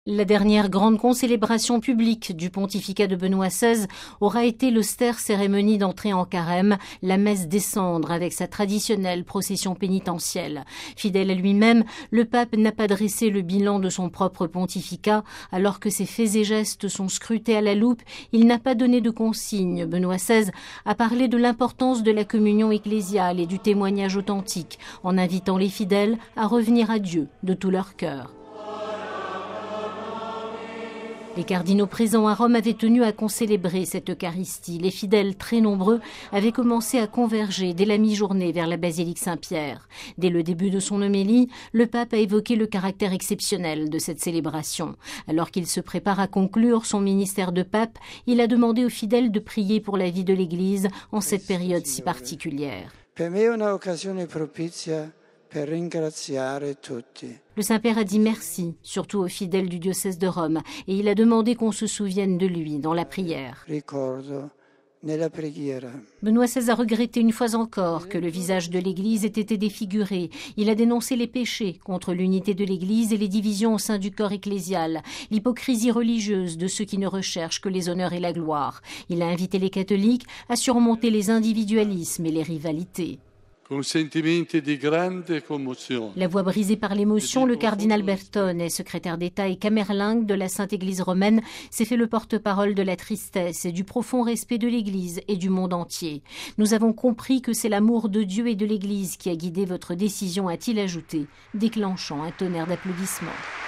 La dernière grande concélébration publique du pontificat de Benoît XVI aura été l'austère cérémonie d'entrée en carême, la messe des cendres avec sa traditionnelle procession pénitentielle. Fidèle à lui-même, le pape n'a pas dressé le bilan de son propre pontificat. Alors que ses faits et gestes sont scrutés à la loupe, il n'a pas donné de consigne. Benoît XVI a parlé de l'importance de la communion ecclésiale et du témoignage authentique, en invitant les fidèles à revenir à Dieu de tout leur cœur. Les cardinaux présents à Rome avaient tenu à concélébrer cette Eucharistie. Les fidèles, très nombreux, avaient commencé à converger dès la mi-journée vers la basilique Saint-Pierre. Dès le début de son homélie, le pape a évoqué le caractère exceptionnel de cette célébration. Alors qu'il se prépare à conclure son ministère de pape, il a demandé aux fidèles de prier pour la vie de l'Église en cette période si particulière. Le Saint-Père a dit merci, surtout aux fidèles du diocèse de Rome, et il a demandé qu'on se souvienne de lui dans la prière. Benoît XVI a regretté une fois encore que le visage de l'Église ait été défiguré. Il a dénoncé les péchés contre l'unité de l'Église et les divisions au sein du corps ecclésial, l'hypocrisie religieuse de ceux qui ne recherchent que les honneurs et la gloire. Il a invité les catholiques à surmonter les individualismes et les rivalités. La voix brisée par l'émotion, le cardinal Bertone, secrétaire d'État et camerlingue de la Sainte Église romaine, s'est fait le porte-parole de la tristesse et du profond respect de l'Église et du monde entier. Nous avons compris que c'est l'amour de Dieu et de l'Église qui a guidé votre décision, a-t-il ajouté, déclenchant un tonnerre d'applaudissements.